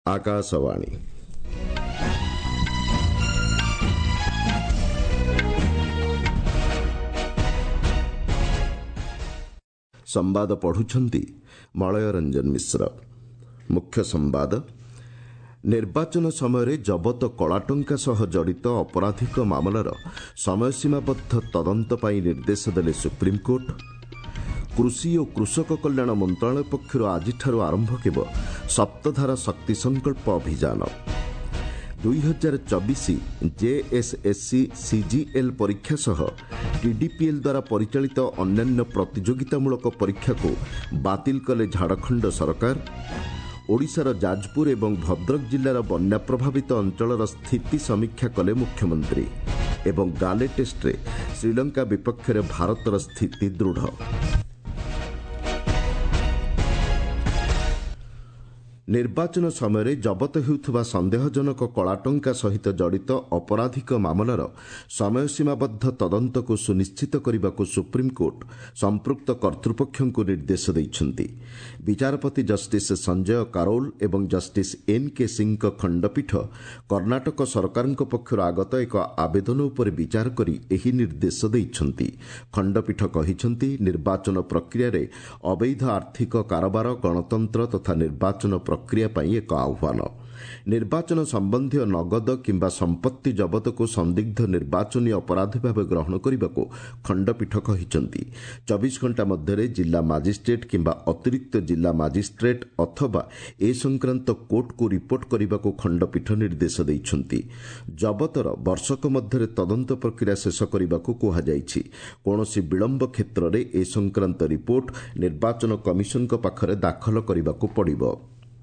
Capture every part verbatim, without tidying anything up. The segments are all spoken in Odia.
आकाशवाणी संवाद पढ़ुछंती मलय रंजन मिश्र। मुख्य संवाद निर्वाचन समय जबत कलाटंका सह जड़ित अपराधिक मामलार समयसीमाबद्ध तदंत पाई निर्देश देले सुप्रीमकोर्ट। कृषि और कृषक कल्याण मंत्रालय पक्षर आज आरंभ केब सप्तधारा शक्ति संकल्प अभियान। दुई हजार चौबीस जेएसएससी सीजीएल परीक्षा सह टीडीपीएल द्वारा परिचालित अन्यान्य प्रतियोगितामूलक परीक्षा को बातिल कले झारखंड सरकार। ओडिशार जाजपुर एवं भद्रक जिल्लार बन्या प्रभावित अंचलर स्थिति समीक्षा कले मुख्यमंत्री। एवं गाले टेस्ट्रे श्रीलंका विपक्ष में भारतर स्थिति दृढ़। निर्वाचन समय जबत हेउथुबा संदेहजनक कलाटंका सहित जड़ित अपराधिक मामलार समयसीमाबद्ध तदंत को सुनिश्चित करने को सुप्रीमकोर्ट संपृक्त कर्तृपक्ष को निर्देश देइछन्ति। विचारपति जस्टिस संजय कारोल एवं जस्टिस एन के सिंह खंडपीठ कर्णाटक सरकार पक्षर आगत एक आवेदन उपर विचार करी एही निर्देश देइछन्ति। खंडपीठ कहिछन्ति निर्वाचन प्रक्रिया रे अवैध आर्थिक कारोबार गणतंत्र तथा निर्वाचन प्रक्रिया पाई एक आह्वान। निर्वाचन संबंधी नगद किंबा संपत्ति जबत को संदिग्ध निर्वाचनी अपराध भाव ग्रहण करने को खंडपीठ कहिछन्ति। चौबीस घंटा मध्य जिला मजिस्ट्रेट किंबा अतिरिक्त जिला मजिस्ट्रेट अथवा ए संक्रांत कोर्ट को रिपोर्ट करने को खंडपीठ निर्देश देइछन्ति। जबतर वर्षक मध्य तदंत प्रक्रिया शेष करने को कुहाଯାଇଛି। कौनसी विलंब क्षेत्र में ए संक्रांत रिपोर्ट निर्वाचन कमिशन पाखरे दाखल करने को पड़िबो।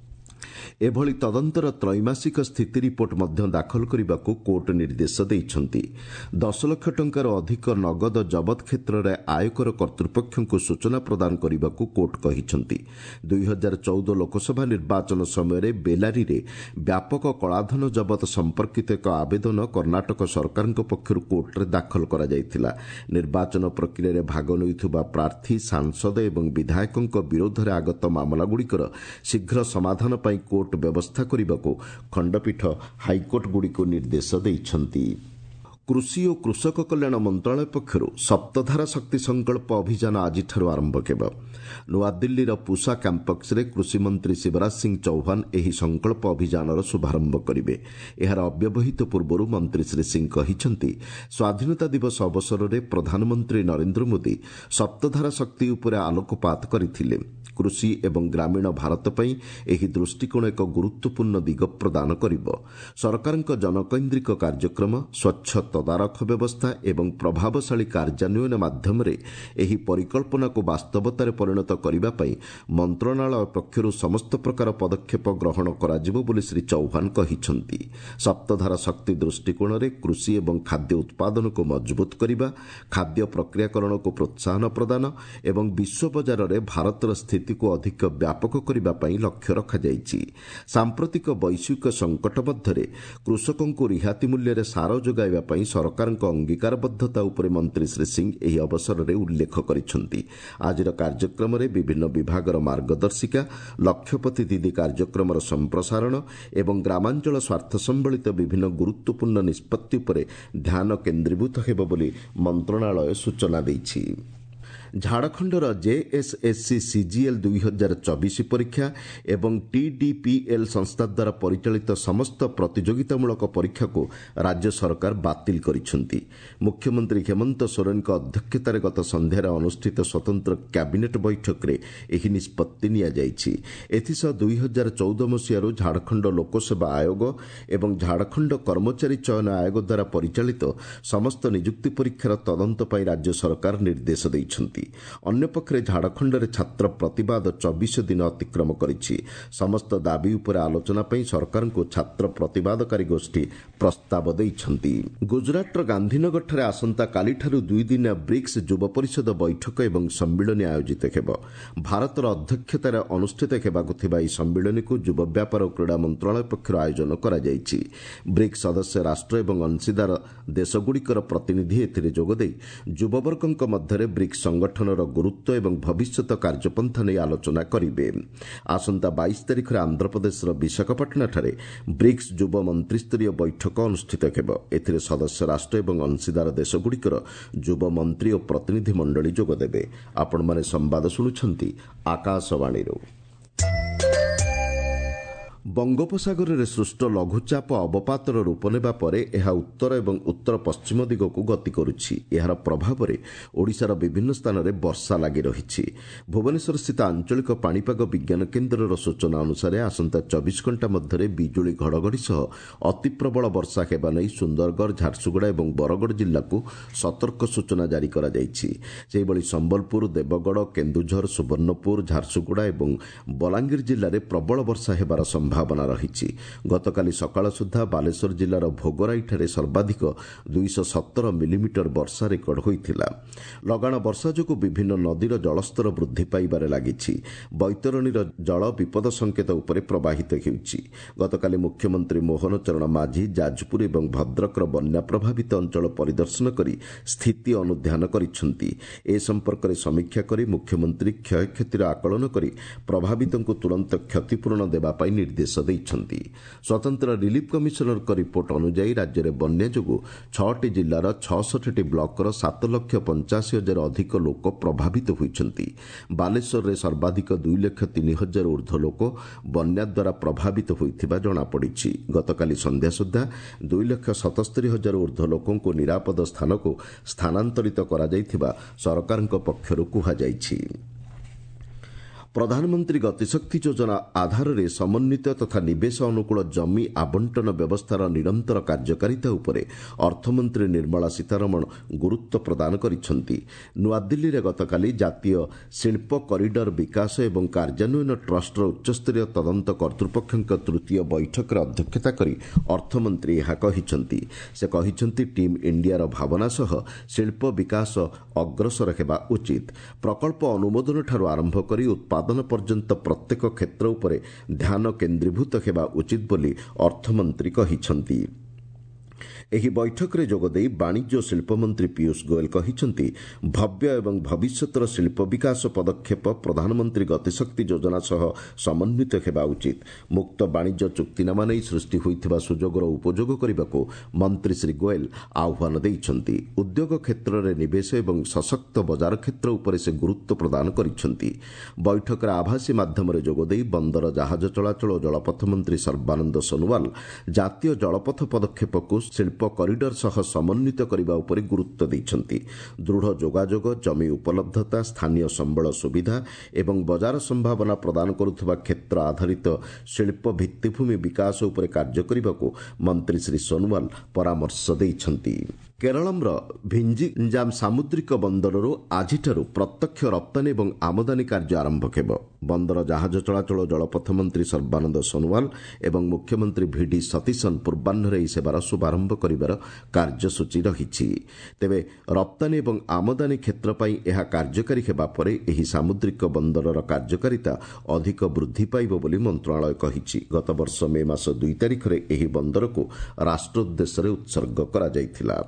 एभली तदंतर त्रैमासिक स्थिति रिपोर्ट मध्य दाखल करने को कोर्ट निर्देश देइछन्ति। दस लाख टंकार अधिक नगद जबत क्षेत्र में आयकर कर्तृपक्ष को सूचना प्रदान करने को कोर्ट कहिछन्ति। दुई हजार चौदह लोकसभा निर्वाचन समय बेलारी रे व्यापक कलाधन जबत संपर्कित एक आवेदन कर्णाटक सरकार पक्षर कोर्ट में दाखल करा जायथिला। निर्वाचन प्रक्रिया रे भाग नैथुबा प्रार्थी सांसद एवं विधायकों विरोध में आगत मामलागुड़िकर शीघ्र समाधान पाई कोर्ट व्यवस्था करने को खंडपीठ हाईकोर्ट गुड़ी को निर्देश देइछन्ति। कृषि और कृषक कल्याण मंत्रालय पक्षर सप्तधारा शक्ति संकल्प अभियान आज आरंभ केब। नूआदिल्लीर पूसा कैंपस रे कृषि मंत्री शिवराज सिंह चौहान एही संकल्प अभियानर शुभारंभ करिवे। एहार अव्यवहित पूर्व मंत्री श्री सिंह कहिछन्ति स्वाधीनता दिवस अवसर में प्रधानमंत्री नरेंद्र मोदी सप्तधारा शक्ति उपर आलोकपात करथिले। कृषि एवं ग्रामीण भारत पई एही दृष्टिकोण एक गुरुत्वपूर्ण दिग प्रदान करिबो। सरकारक जनकैंद्रिक कार्यक्रम स्वच्छ तदारख व्यवस्था एवं प्रभावशाली कार्यान्वयन माध्यम एही परिकल्पना को वास्तवतार परिणत करने पई मंत्रणालय पक्षर समस्त प्रकार पदक्षेप ग्रहण कराजिबो बोली श्री चौहान कहिछन्ति। सप्तधारा शक्ति दृष्टिकोण रे कृषि एवं खाद्य उत्पादन को मजबूत करने, खाद्य प्रक्रियाकरण को प्रोत्साहन प्रदान एवं विश्व बजार रे भारतर स्थिति को अधिक व्यापक करने पई लक्ष्य रखा जायछि। सांप्रतिक वैश्विक संकट मध्य कृषकों को रिहाती मूल्य सार जोगाइबा पई सरकार अंगीकारबद्धता उपर मंत्री श्री सिंह एही अवसर में उल्लेख करिछन्ति। आजिर कार्यक्रम रे विभिन्न विभागर मार्गदर्शिका, लक्षपति दीदी कार्यक्रम संप्रसारण एवं ग्रामांचल स्वार्थ संबलित विभिन्न गुरुत्वपूर्ण निष्पत्ति उपर ध्यान केन्द्रीभूत हेब बोली मंत्रणालय सूचना दैछि। झारखंडर जेएसएससी सीजीएल दुई हजार चौबीस परीक्षा एवं टीडीपीएल संस्था द्वारा परिचालित समस्त प्रतियोगितामूलक परीक्षा को राज्य सरकार बातिल करिछन्ति। मुख्यमंत्री हेमंत सोरेन अध्यक्षतार गत संध्यार अनुष्ठित स्वतंत्र कैबिनेट बैठक में एही निष्पत्ति निया जायछि। एथिसह दुई हजार चौदह मसीह झारखंड लोकसेवा आयोग एवं झारखंड कर्मचारी चयन आयोग द्वारा परिचालित समस्त नियुक्ति परीक्षार तदंत पाई राज्य सरकार निर्देश दैछन्ति। अन्यपक्षे झारखंड रे छात्र प्रतिवाद चौबीस दिन अतिक्रम करिछि। समस्त दाबी उपर आलोचना पई सरकार को छात्र प्रतिवादकारी गोष्ठी प्रस्ताव दैछन्ति। गुजरातर गांधीनगर ठारे आसंता कालीठारु दुई दिन ब्रिक्स युव परिषद बैठक एवं सम्मिलन आयोजित हेब। भारतर अध्यक्षतार अनुष्ठित हेबाकु थिबा एही सम्मिलन को युव व्यापार और क्रीड़ा मंत्रालय पक्षर आयोजन करा जायछि। ब्रिक्स सदस्य राष्ट्र एवं अंशीदार देशगुड़िकर प्रतिनिधि एथिरे जोगदेई युववर्गक मध्यरे ब्रिक्स संगठन ସଂଗଠନର ଗୁରୁତ୍ୱ ଏବଂ ଭବିଷ୍ୟତ କାର୍ଯ୍ୟପନ୍ଥା ନେଇ ଆଲୋଚନା କରିବେ। ଆସନ୍ତା ବାଇଶ ତାରିଖରେ ଆନ୍ଧ୍ରପ୍ରଦେଶର ବିଶାଖାପାଟଣାଠାରେ ବ୍ରିକ୍ସ ଯୁବ ମନ୍ତ୍ରୀସ୍ତରୀୟ ବୈଠକ ଅନୁଷ୍ଠିତ ହେବ। ଏଥିରେ ସଦସ୍ୟ ରାଷ୍ଟ୍ର ଏବଂ ଅଂଶୀଦାର ଦେଶଗୁଡ଼ିକର ଯୁବ ମନ୍ତ୍ରୀ ଓ ପ୍ରତିନିଧି ମଣ୍ଡଳୀ ଯୋଗଦେବେ। ଆପଣମାନେ ସମ୍ବାଦ ଶୁଣୁଛନ୍ତି ଆକାଶବାଣୀରୁ। ବଙ୍ଗୋପସାଗରରେ ସୃଷ୍ଟ ଲଘୁଚାପ ଅବପାତର ରୂପ ନେବା ପରେ ଏହା ଉତ୍ତର ଏବଂ ଉତ୍ତର ପଶ୍ଚିମ ଦିଗକୁ ଗତି କରୁଛି। ଏହାର ପ୍ରଭାବରେ ଓଡ଼ିଶାର ବିଭିନ୍ନ ସ୍ଥାନରେ ବର୍ଷା ଲାଗି ରହିଛି। ଭୁବନେଶ୍ୱରସ୍ଥିତ ଆଞ୍ଚଳିକ ପାଣିପାଗ ବିଜ୍ଞାନ କେନ୍ଦ୍ରର ସୂଚନା ଅନୁସାରେ ଆସନ୍ତା ଚବିଶ ଘଣ୍ଟା ମଧ୍ୟରେ ବିଜୁଳି ଘଡ଼ଘଡ଼ି ସହ ଅତି ପ୍ରବଳ ବର୍ଷା ହେବା ନେଇ ସୁନ୍ଦରଗଡ଼, ଝାରସୁଗୁଡ଼ା ଏବଂ ବରଗଡ଼ ଜିଲ୍ଲାକୁ ସତର୍କ ସୂଚନା ଜାରି କରାଯାଇଛି। ସେହିଭଳି ସମ୍ବଲପୁର, ଦେବଗଡ଼, କେନ୍ଦୁଝର, ସୁବର୍ଣ୍ଣପୁର, ଝାରସୁଗୁଡ଼ା ଏବଂ ବଲାଙ୍ଗୀର ଜିଲ୍ଲାରେ ପ୍ରବଳ ବର୍ଷା ହେବାର ସମ୍ଭାବନା ରହିଛି। ଗତକାଲି ସକାଳ ସୁଦ୍ଧା ବାଲେଶ୍ୱର ଜିଲ୍ଲାର ଭୋଗରାଇଠାରେ ସର୍ବାଧିକ ଦୁଇଶହ ସତର ମିଲିମିଟର ବର୍ଷା ରେକର୍ଡ ହୋଇଥିଲା। ଲଗାଣ ବର୍ଷା ଯୋଗୁଁ ବିଭିନ୍ନ ନଦୀର ଜଳସ୍ତର ବୃଦ୍ଧି ପାଇବାରେ ଲାଗିଛି। ବୈତରଣୀର ଜଳ ବିପଦ ସଙ୍କେତ ଉପରେ ପ୍ରବାହିତ ହେଉଛି। ଗତକାଲି ମୁଖ୍ୟମନ୍ତ୍ରୀ ମୋହନ ଚରଣ ମାଝୀ ଯାଜପୁର ଏବଂ ଭଦ୍ରକର ବନ୍ୟା ପ୍ରଭାବିତ ଅଞ୍ଚଳ ପରିଦର୍ଶନ କରି ସ୍ଥିତି ଅନୁଧ୍ୟାନ କରିଛନ୍ତି। ଏ ସମ୍ପର୍କରେ ସମୀକ୍ଷା କରି ମୁଖ୍ୟମନ୍ତ୍ରୀ କ୍ଷୟକ୍ଷତିର ଆକଳନ କରି ପ୍ରଭାବିତଙ୍କୁ ତୁରନ୍ତ କ୍ଷତିପୂରଣ ଦେବା ପାଇଁ ନିର୍ଦ୍ଦେଶ ଦେଇଛନ୍ତି। ସ୍ୱତନ୍ତ୍ର ରିଲିଫ୍ କମିଶନରଙ୍କ ରିପୋର୍ଟ ଅନୁଯାୟୀ ରାଜ୍ୟରେ ବନ୍ୟା ଯୋଗୁଁ ଛଅଟି ଜିଲ୍ଲାର ଛଅଷଠିଟି ବ୍ଲକର ସାତ ଲକ୍ଷ ପଞ୍ଚାଅଶୀ ହଜାର ଅଧିକ ଲୋକ ପ୍ରଭାବିତ ହୋଇଛନ୍ତି। ବାଲେଶ୍ୱରରେ ସର୍ବାଧିକ ଦୁଇ ଲକ୍ଷ ତିନି ହଜାର ଊର୍ଦ୍ଧ୍ୱ ଲୋକ ବନ୍ୟା ଦ୍ୱାରା ପ୍ରଭାବିତ ହୋଇଥିବା ଜଣାପଡ଼ିଛି। ଗତକାଲି ସନ୍ଧ୍ୟା ସୁଦ୍ଧା ଦୁଇ ଲକ୍ଷ ସତସ୍ତରୀ ହଜାର ଊର୍ଦ୍ଧ୍ୱ ଲୋକଙ୍କୁ ନିରାପଦ ସ୍ଥାନକୁ ସ୍ଥାନାନ୍ତରିତ କରାଯାଇଥିବା ସରକାରଙ୍କ ପକ୍ଷରୁ କୁହାଯାଇଛି। ପ୍ରଧାନମନ୍ତ୍ରୀ ଗତିଶକ୍ତି ଯୋଜନା ଆଧାରରେ ସମନ୍ୱିତ ତଥା ନିବେଶ ଅନୁକୂଳ ଜମି ଆବଣ୍ଟନ ବ୍ୟବସ୍ଥାର ନିରନ୍ତର କାର୍ଯ୍ୟକାରିତା ଉପରେ ଅର୍ଥମନ୍ତ୍ରୀ ନିର୍ମଳା ସୀତାରମଣ ଗୁରୁତ୍ୱ ପ୍ରଦାନ କରିଛନ୍ତି। ନୂଆଦିଲ୍ଲୀରେ ଗତକାଲି ଜାତୀୟ ଶିଳ୍ପ କରିଡର ବିକାଶ ଏବଂ କାର୍ଯ୍ୟାନ୍ୱୟନ ଟ୍ରଷ୍ଟର ଉଚ୍ଚସ୍ତରୀୟ ତଦନ୍ତ କର୍ତ୍ତୃପକ୍ଷଙ୍କ ତୃତୀୟ ବୈଠକରେ ଅଧ୍ୟକ୍ଷତା କରି ଅର୍ଥମନ୍ତ୍ରୀ ଏହା କହିଛନ୍ତି। ସେ କହିଛନ୍ତି ଟିମ୍ ଇଣ୍ଡିଆର ଭାବନା ସହ ଶିଳ୍ପ ବିକାଶ ଅଗ୍ରସର ହେବା ଉଚିତ। ପ୍ରକଳ୍ପ ଅନୁମୋଦନଠାରୁ ଆରମ୍ଭ କରି ଉତ୍ପାଦନ ପର୍ଯ୍ୟନ୍ତ ପ୍ରତ୍ୟେକ କ୍ଷେତ୍ର ଉପରେ ଧ୍ୟାନ କେନ୍ଦ୍ରୀଭୂତ ହେବା ଉଚିତ ବୋଲି ଅର୍ଥମନ୍ତ୍ରୀ କହିଛନ୍ତି। ଏହି ବୈଠକରେ ଯୋଗଦେଇ ବାଣିଜ୍ୟ ଓ ଶିଳ୍ପମନ୍ତ୍ରୀ ପୀୟୁଷ ଗୋୟଲ କହିଛନ୍ତି, ଭବ୍ୟ ଏବଂ ଭବିଷ୍ୟତର ଶିଳ୍ପ ବିକାଶ ପଦକ୍ଷେପ ପ୍ରଧାନମନ୍ତ୍ରୀ ଗତିଶକ୍ତି ଯୋଜନା ସହ ସମନ୍ୱିତ ହେବା ଉଚିତ। ମୁକ୍ତ ବାଣିଜ୍ୟ ଚୁକ୍ତିନାମା ନେଇ ସୃଷ୍ଟି ହୋଇଥିବା ସୁଯୋଗର ଉପଯୋଗ କରିବାକୁ ମନ୍ତ୍ରୀ ଶ୍ରୀ ଗୋୟଲ ଆହ୍ୱାନ ଦେଇଛନ୍ତି। ଉଦ୍ୟୋଗ କ୍ଷେତ୍ରରେ ନିବେଶ ଏବଂ ସଶକ୍ତ ବଜାର କ୍ଷେତ୍ର ଉପରେ ସେ ଗୁରୁତ୍ୱ ପ୍ରଦାନ କରିଛନ୍ତି। ବୈଠକରେ ଆଭାସୀ ମାଧ୍ୟମରେ ଯୋଗଦେଇ ବନ୍ଦର ଜାହାଜ ଚଳାଚଳ ଓ ଜଳପଥ ମନ୍ତ୍ରୀ ସର୍ବାନନ୍ଦ ସୋନୋୱାଲ ଜାତୀୟ ଜଳପଥ ପଦକ୍ଷେପକୁ ଶିଳ୍ପ କରିଡର ସହ ସମନ୍ୱିତ କରିବା ଉପରେ ଗୁରୁତ୍ୱ ଦେଇଛନ୍ତି। ଦୃଢ଼ ଯୋଗାଯୋଗ, ଜମି ଉପଲବ୍ଧତା, ସ୍ଥାନୀୟ ସମ୍ବଳ ସୁବିଧା ଏବଂ ବଜାର ସମ୍ଭାବନା ପ୍ରଦାନ କରୁଥିବା କ୍ଷେତ୍ର ଆଧାରିତ ଶିଳ୍ପ ଭିତ୍ତିଭୂମି ବିକାଶ ଉପରେ କାର୍ଯ୍ୟ କରିବାକୁ ମନ୍ତ୍ରୀ ଶ୍ରୀ ସୋନୋୱାଲ ପରାମର୍ଶ ଦେଇଛନ୍ତି। କେରଳର ଭିଞ୍ଜିଞ୍ଜାମ ସାମୁଦ୍ରିକ ବନ୍ଦରରୁ ଆଜିଠାରୁ ପ୍ରତ୍ୟକ୍ଷ ରପ୍ତାନୀ ଏବଂ ଆମଦାନୀ କାର୍ଯ୍ୟ ଆରମ୍ଭ ହେବ। ବନ୍ଦର ଜାହାଜ ଚଳାଚଳ ଜଳପଥ ମନ୍ତ୍ରୀ ସର୍ବାନନ୍ଦ ସୋନୋୱାଲ ଏବଂ ମୁଖ୍ୟମନ୍ତ୍ରୀ ଭିଡି ସତୀଶନ ପୂର୍ବାହ୍ନରେ ଏହି ସେବାର ଶୁଭାରମ୍ଭ କରିବାର କାର୍ଯ୍ୟସୂଚୀ ରହିଛି। ତେବେ ରପ୍ତାନୀ ଏବଂ ଆମଦାନୀ କ୍ଷେତ୍ର ପାଇଁ ଏହା କାର୍ଯ୍ୟକାରୀ ହେବା ପରେ ଏହି ସାମୁଦ୍ରିକ ବନ୍ଦରର କାର୍ଯ୍ୟକାରିତା ଅଧିକ ବୃଦ୍ଧି ପାଇବ ବୋଲି ମନ୍ତ୍ରଣାଳୟ କହିଛି। ଗତବର୍ଷ ମେ ମାସ ଦୁଇ ତାରିଖରେ ଏହି ବନ୍ଦରକୁ ରାଷ୍ଟ୍ର ଉଦ୍ଦେଶ୍ୟରେ ଉତ୍ସର୍ଗ କରାଯାଇଥିଲା।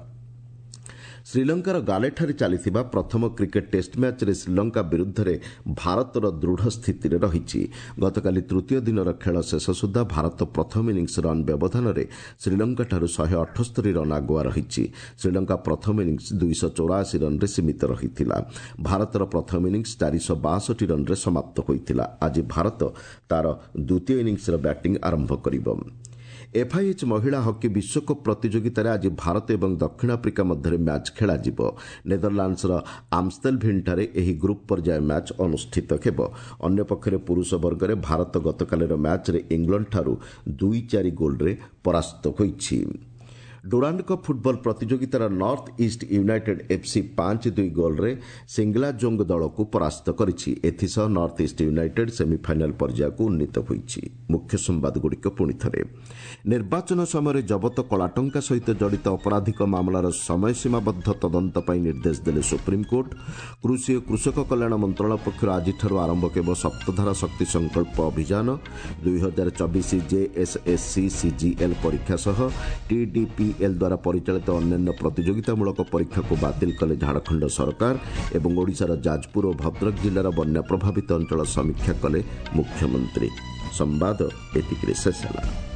ଶ୍ରୀଲଙ୍କାର ଗାଲେଠାରେ ଚାଲିଥିବା ପ୍ରଥମ କ୍ରିକେଟ୍ ଟେଷ୍ଟ ମ୍ୟାଚ୍ରେ ଶ୍ରୀଲଙ୍କା ବିରୁଦ୍ଧରେ ଭାରତର ଦୃଢ଼ ସ୍ଥିତିରେ ରହିଛି। ଗତକାଲି ତୃତୀୟ ଦିନର ଖେଳ ଶେଷ ସୁଦ୍ଧା ଭାରତ ପ୍ରଥମ ଇନିଂସ ରନ୍ ବ୍ୟବଧାନରେ ଶ୍ରୀଲଙ୍କାଠାରୁ ଶହେ ଅଠସ୍ତରୀ ରନ୍ ଆଗୁଆ ରହିଛି। ଶ୍ରୀଲଙ୍କା ପ୍ରଥମ ଇନିଂସ ଦୁଇଶହ ଚଉରାଅଶୀ ରନ୍ରେ ସୀମିତ ରହିଥିଲା। ଭାରତର ପ୍ରଥମ ଇନିଂସ ଚାରିଶହ ବାଷଠି ରନ୍ରେ ସମାପ୍ତ ହୋଇଥିଲା। ଆଜି ଭାରତ ତାର ଦ୍ୱିତୀୟ ଇନିଂସର ବ୍ୟାଟିଂ ଆରମ୍ଭ କରିବ। ଏଫ୍ଆଇଏଚ୍ ମହିଳା ହକି ବିଶ୍ୱକପ୍ ପ୍ରତିଯୋଗିତାରେ ଆଜି ଭାରତ ଏବଂ ଦକ୍ଷିଣ ଆଫ୍ରିକା ମଧ୍ୟରେ ମ୍ୟାଚ୍ ଖେଳାଯିବ। ନେଦରଲ୍ୟାଣ୍ଡସର ଆମଷ୍ଟେଲଭିନ୍ଠାରେ ଏହି ଗ୍ରୁପ୍ ପର୍ଯ୍ୟାୟ ମ୍ୟାଚ୍ ଅନୁଷ୍ଠିତ ହେବ। ଅନ୍ୟପକ୍ଷରେ ପୁରୁଷ ବର୍ଗରେ ଭାରତ ଗତକାଲିର ମ୍ୟାଚ୍ରେ ଇଂଲଣ୍ଡଠାରୁ ଦୁଇ ଚାରି ଗୋଲ୍ରେ ପରାସ୍ତ ହୋଇଛି। ଡୁରାଣ୍ଡ କପ୍ ଫୁଟବଲ ପ୍ରତିଯୋଗିତାର ନର୍ଥ ଇଷ୍ଟ ୟୁନାଇଟେଡ୍ ଏଫ୍ସି ପାଞ୍ଚ ଦୁଇ ଗୋଲ୍ରେ ସିଙ୍ଗଲାଜୋଙ୍ଗ ଦଳକୁ ପରାସ୍ତ କରିଛି। ଏଥିସହ ନର୍ଥ ଇଷ୍ଟ ୟୁନାଇଟେଡ୍ ସେମିଫାଇନାଲ୍ ପର୍ଯ୍ୟାୟକୁ ଉନ୍ନୀତ ହୋଇଛି। ମୁଖ୍ୟ ସମ୍ବାଦଗୁଡ଼ିକ ପୁଣିଥରେ। ନିର୍ବାଚନ ସମୟରେ ଜବତ କଳାଟଙ୍କା ସହିତ ଜଡ଼ିତ ଅପରାଧିକ ମାମଲାର ସମୟସୀମାବଦ୍ଧ ତଦନ୍ତ ପାଇଁ ନିର୍ଦ୍ଦେଶ ଦେଲେ ସୁପ୍ରିମକୋର୍ଟ। କୃଷି ଓ କୃଷକ କଲ୍ୟାଣ ମନ୍ତ୍ରଣାଳୟ ପକ୍ଷରୁ ଆଜିଠାରୁ ଆରମ୍ଭ ହେବ ସପ୍ତଧାରା ଶକ୍ତି ସଂକଳ୍ପ ଅଭିଯାନ। ଦୁଇ ହଜାର ଚବିଶ ଜେଏସ୍ଏସ୍ସି ସିଜିଏଲ୍ ପରୀକ୍ଷା ସହ ଟିଡିପି ଜେଇଏଲ୍ ଦ୍ୱାରା ପରିଚାଳିତ ଅନ୍ୟାନ୍ୟ ପ୍ରତିଯୋଗିତାମୂଳକ ପରୀକ୍ଷାକୁ ବାତିଲ କଲେ ଝାଡ଼ଖଣ୍ଡ ସରକାର ଏବଂ ଓଡ଼ିଶାର ଯାଜପୁର ଓ ଭଦ୍ରକ ଜିଲ୍ଲାର ବନ୍ୟା ପ୍ରଭାବିତ ଅଞ୍ଚଳ ସମୀକ୍ଷା କଲେ ମୁଖ୍ୟମନ୍ତ୍ରୀ। ସମ୍ବାଦ ଏତିକିରେ ଶେଷ ହେଲା।